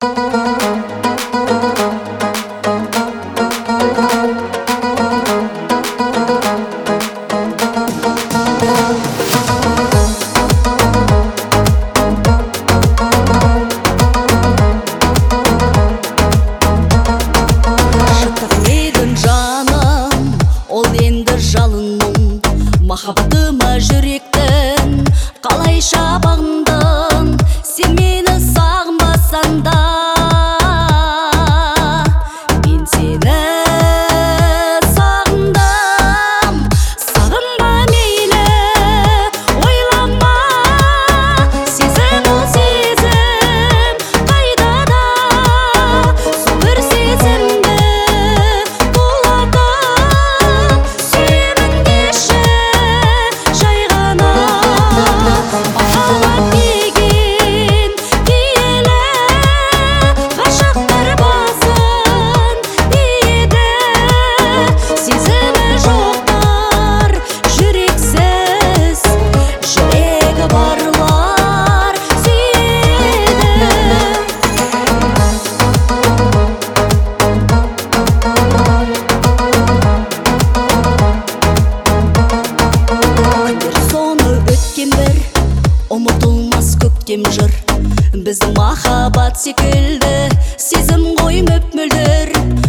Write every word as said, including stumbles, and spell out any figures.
Махаббатыма жүректің қалайша бағындың, сен мені сағынбасаң да мен сені сағындым. Сағынба мейлі, ойлама, сезім ол сезім қайда да, сол бір сезімді тулатып сүйемін деші. Махаббат деген киелі, ғашықтар басын иеді. Сезімі жоқтар жүрексіз, жүрегі барлар сүйеді. Күндер соны өткен бір ұмытылмас көктем жыр, біздің махаббат секілді сезім ғой мөп-мөлдір.